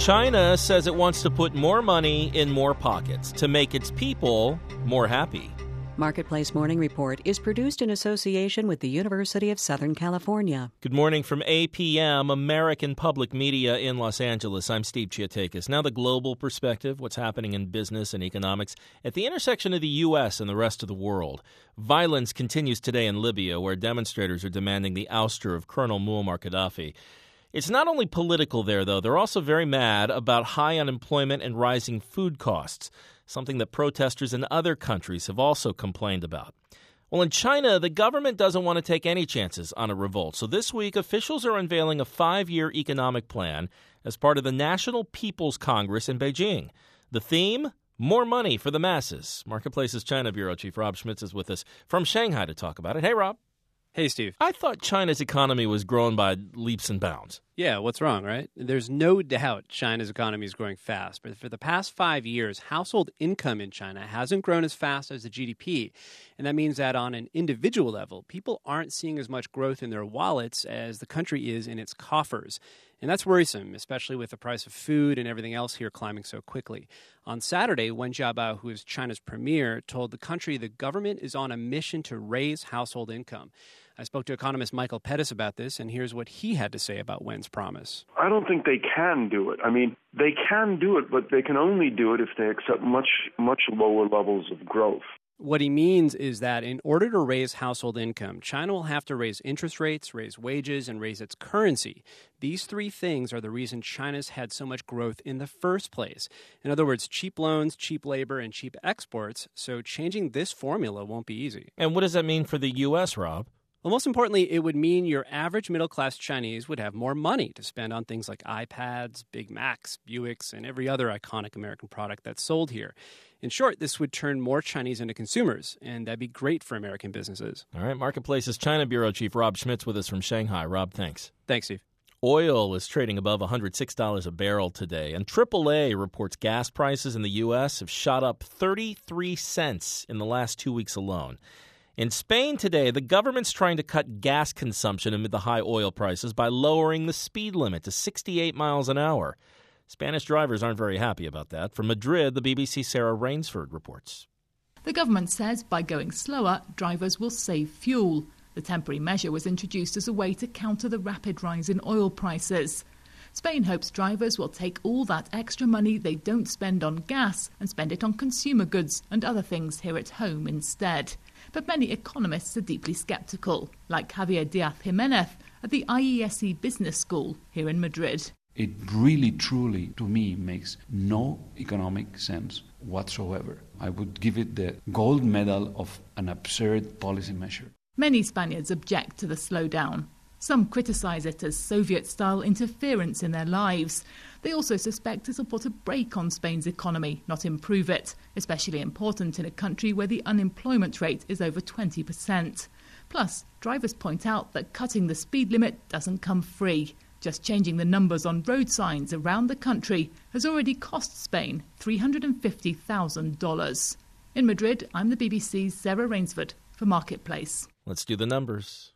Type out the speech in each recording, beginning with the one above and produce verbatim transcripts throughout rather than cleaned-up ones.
China says it wants to put more money in more pockets to make its people more happy. Marketplace Morning Report is produced in association with the University of Southern California. Good morning from A P M, American Public Media in Los Angeles. I'm Steve Chiatakis. Now the global perspective, what's happening in business and economics at the intersection of the U S and the rest of the world. Violence continues today in Libya, where demonstrators are demanding the ouster of Colonel Muammar Gaddafi. It's not only political there, though. They're also very mad about high unemployment and rising food costs, something that protesters in other countries have also complained about. Well, in China, the government doesn't want to take any chances on a revolt. So this week, officials are unveiling a five-year economic plan as part of the National People's Congress in Beijing. The theme? More money for the masses. Marketplace's China Bureau Chief Rob Schmitz is with us from Shanghai to talk about it. Hey, Rob. Hey, Steve. I thought China's economy was growing by leaps and bounds. Yeah, what's wrong, right? There's no doubt China's economy is growing fast. But for the past five years, household income in China hasn't grown as fast as the G D P. And that means that on an individual level, people aren't seeing as much growth in their wallets as the country is in its coffers. And that's worrisome, especially with the price of food and everything else here climbing so quickly. On Saturday, Wen Jiabao, who is China's premier, told the country the government is on a mission to raise household income. I spoke to economist Michael Pettis about this, and here's what he had to say about Wen's promise. I don't think they can do it. I mean, they can do it, but they can only do it if they accept much, much lower levels of growth. What he means is that in order to raise household income, China will have to raise interest rates, raise wages, and raise its currency. These three things are the reason China's had so much growth in the first place. In other words, cheap loans, cheap labor, and cheap exports. So changing this formula won't be easy. And what does that mean for the U S, Rob? Well, most importantly, it would mean your average middle-class Chinese would have more money to spend on things like iPads, Big Macs, Buicks, and every other iconic American product that's sold here. In short, this would turn more Chinese into consumers, and that'd be great for American businesses. All right, Marketplace's China Bureau Chief Rob Schmitz with us from Shanghai. Rob, thanks. Thanks, Steve. Oil is trading above one hundred six dollars a barrel today, and triple A reports gas prices in the U S have shot up thirty-three cents in the last two weeks alone. In Spain today, the government's trying to cut gas consumption amid the high oil prices by lowering the speed limit to sixty-eight miles an hour. Spanish drivers aren't very happy about that. From Madrid, the B B C's Sarah Rainsford reports. The government says by going slower, drivers will save fuel. The temporary measure was introduced as a way to counter the rapid rise in oil prices. Spain hopes drivers will take all that extra money they don't spend on gas and spend it on consumer goods and other things here at home instead. But many economists are deeply sceptical, like Javier Diaz-Jimenez at the I E S E Business School here in Madrid. It really, truly, to me, makes no economic sense whatsoever. I would give it the gold medal of an absurd policy measure. Many Spaniards object to the slowdown. Some criticise it as Soviet-style interference in their lives. They also suspect it'll put a brake on Spain's economy, not improve it, especially important in a country where the unemployment rate is over twenty percent. Plus, drivers point out that cutting the speed limit doesn't come free. Just changing the numbers on road signs around the country has already cost Spain three hundred fifty thousand dollars. In Madrid, I'm the B B C's Sarah Rainsford for Marketplace. Let's do the numbers.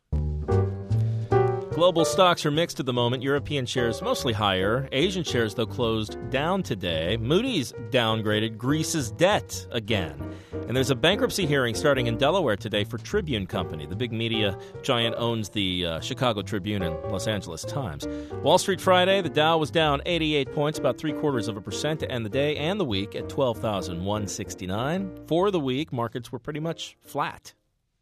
Global stocks are mixed at the moment. European shares mostly higher. Asian shares, though, closed down today. Moody's downgraded Greece's debt again. And there's a bankruptcy hearing starting in Delaware today for Tribune Company. The big media giant owns the uh, Chicago Tribune and Los Angeles Times. Wall Street Friday, the Dow was down eighty-eight points, about three quarters of a percent to end the day and the week at twelve thousand one hundred sixty-nine. For the week, markets were pretty much flat.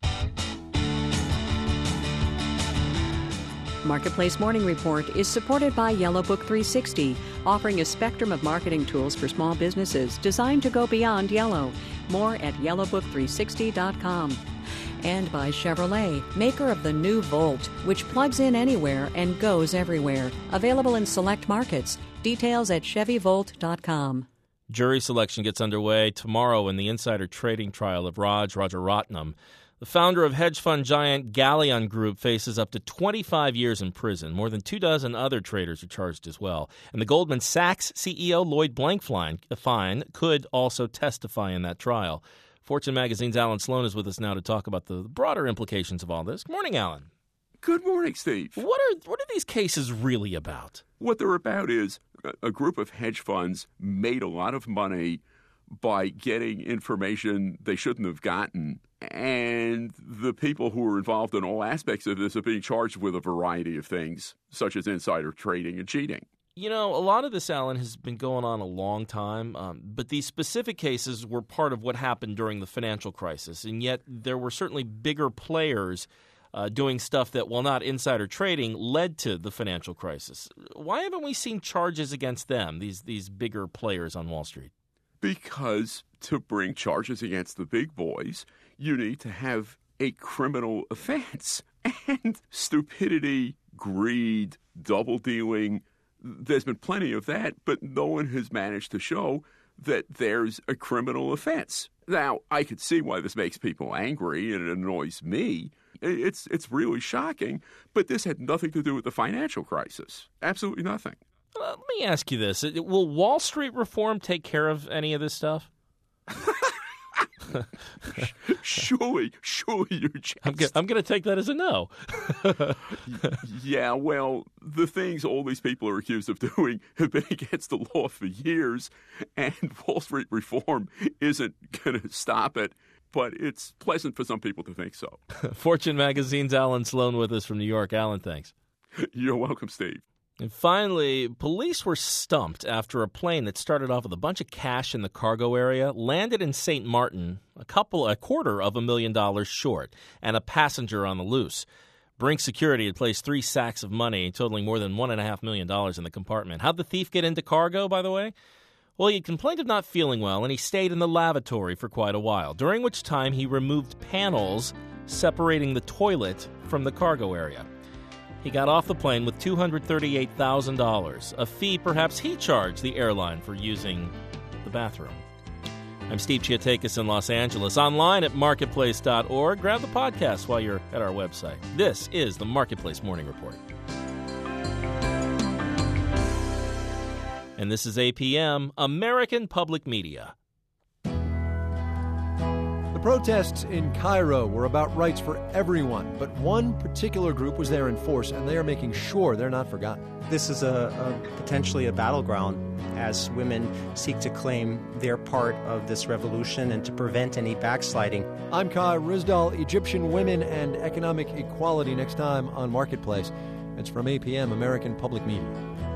Marketplace Morning Report is supported by Yellow Book three sixty, offering a spectrum of marketing tools for small businesses designed to go beyond yellow. More at yellow book three sixty dot com. And by Chevrolet, maker of the new Volt, which plugs in anywhere and goes everywhere. Available in select markets. Details at chevy volt dot com. Jury selection gets underway tomorrow in the insider trading trial of Raj Rajaratnam. The founder of hedge fund giant Galleon Group faces up to twenty-five years in prison. More than two dozen other traders are charged as well. And the Goldman Sachs C E O, Lloyd Blankfein, could also testify in that trial. Fortune Magazine's Alan Sloan is with us now to talk about the broader implications of all this. Good morning, Alan. Good morning, Steve. What are what are these cases really about? What they're about is a group of hedge funds made a lot of money by getting information they shouldn't have gotten. And the people who were involved in all aspects of this are being charged with a variety of things, such as insider trading and cheating. You know, a lot of this, Alan, has been going on a long time, um, but these specific cases were part of what happened during the financial crisis, and yet there were certainly bigger players uh, doing stuff that, while not insider trading, led to the financial crisis. Why haven't we seen charges against them, these these bigger players on Wall Street? Because to bring charges against the big boys, you need to have a criminal offense. And stupidity, greed, double-dealing, there's been plenty of that, but no one has managed to show that there's a criminal offense. Now, I could see why this makes people angry, and it annoys me. It's it's really shocking, but this had nothing to do with the financial crisis. Absolutely nothing. Uh, let me ask you this. Will Wall Street reform take care of any of this stuff? surely, surely you're just... I'm, g- I'm going to take that as a no. Yeah, well, the things all these people are accused of doing have been against the law for years, and Wall Street reform isn't going to stop it, but it's pleasant for some people to think so. Fortune Magazine's Alan Sloan with us from New York. Alan, thanks. You're welcome, Steve. And finally, police were stumped after a plane that started off with a bunch of cash in the cargo area landed in Saint Martin a couple, a quarter of a million dollars short, and a passenger on the loose. Brink Security had placed three sacks of money totaling more than one and a half million dollars in the compartment. How'd the thief get into cargo, by the way? Well, he complained of not feeling well, and he stayed in the lavatory for quite a while, during which time he removed panels separating the toilet from the cargo area. He got off the plane with two hundred thirty-eight thousand dollars, a fee perhaps he charged the airline for using the bathroom. I'm Steve Chiatakis in Los Angeles, online at marketplace dot org. Grab the podcast while you're at our website. This is the Marketplace Morning Report. And this is A P M, American Public Media. The protests in Cairo were about rights for everyone, but one particular group was there in force, and they are making sure they're not forgotten. This is a, a potentially a battleground as women seek to claim their part of this revolution and to prevent any backsliding. I'm Kai Rizdal, Egyptian women and economic equality, next time on Marketplace. It's from A P M, American Public Media.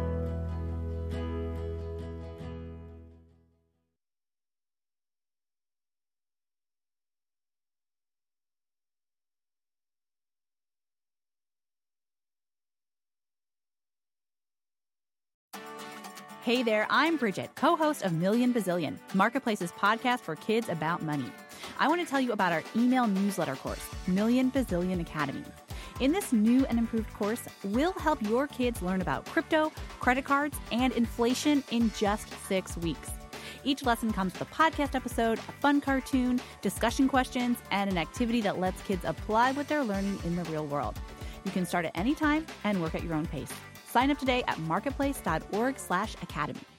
Hey there, I'm Bridget, co-host of Million Bazillion, Marketplace's podcast for kids about money. I want to tell you about our email newsletter course, Million Bazillion Academy. In this new and improved course, we'll help your kids learn about crypto, credit cards, and inflation in just six weeks. Each lesson comes with a podcast episode, a fun cartoon, discussion questions, and an activity that lets kids apply what they're learning in the real world. You can start at any time and work at your own pace. Sign up today at marketplace dot org slash academy.